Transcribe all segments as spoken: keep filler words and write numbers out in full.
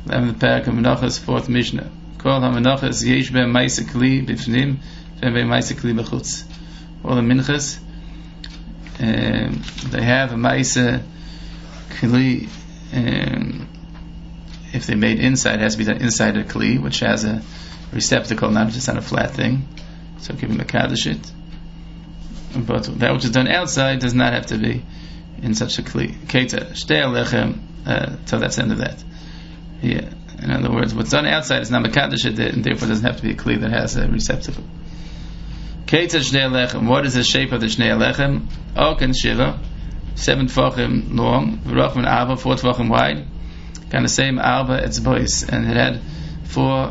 eleventh parak of Menachos, fourth Mishnah. Kol ha-Menachos yesh be'em ma'aseh kli b'fnim ve'em be'em ma'aseh kli b'chutz. All the minchas, um, they have a ma'aseh kli. Um, if they made inside, it has to be done inside a kli, which has a receptacle, not just on a flat thing. So give him a kaddish it. But that which is done outside does not have to be in such a kli. Keita shtei alechem. So that's the end of that. Yeah. In other words, what's done outside is not mekadosh it, and therefore doesn't have to be a kli that has a receptacle. Keita shnei alechem. What is the shape of the shnei alechem? Oken shiva, seven tefachim long, v'rachman arba, four tefachim wide. Kind of same arba etzbois, and it had four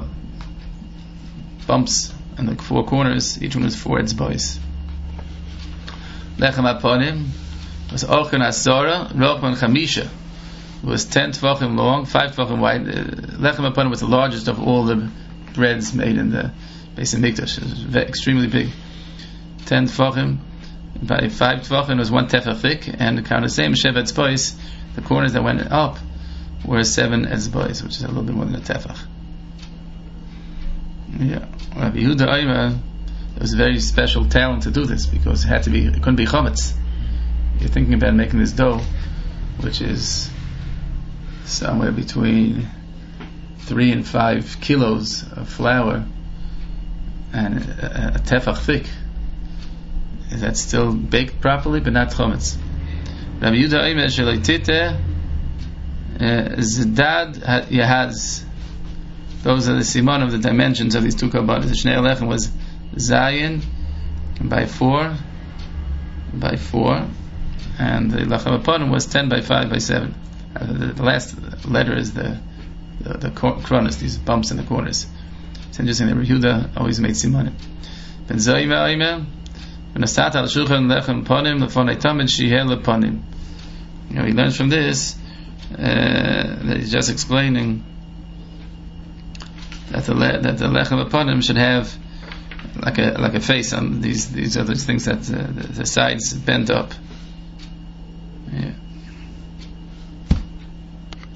bumps and like four corners. Each one was four etzbois. Lechem aponim was ochen asora, rachman chamisha. It was ten tefachim long, five tefachim wide. Lechem aponim was the largest of all the breads made in the base of Mikdash. It was very, extremely big. Ten tefachim by five tefachim was one tefach thick, and kind of the same shev etzbois. The corners that went up were seven etzbois, which is a little bit more than a tefach. Yeah, Rabbi Yehuda Omer, it was a very special talent to do this because it had to be, it couldn't be chametz. You're thinking about making this dough, which is somewhere between three and five kilos of flour and a, a tefach thick. Is that still baked properly, but not chametz? Rabbi Yehuda Omer sheleitite zdad yahaz. Those are the simon of the dimensions of these two kabbalas. The shnei alechem was zayin by four by four, and the lachem aponim was ten by five by seven. Uh, the, the last letter is the the, the kronos, these bumps in the corners. It's interesting that Yehuda always made simonim. Ben zayim ha'omer v'nasat al shulchan lechem ponim lefonei tamid shiheh leponim. You know, he learns from this uh, that he's just explaining that the le- that the lechem aponim should have like a like a face on these these are those things that uh, the, the sides bend up. Yeah.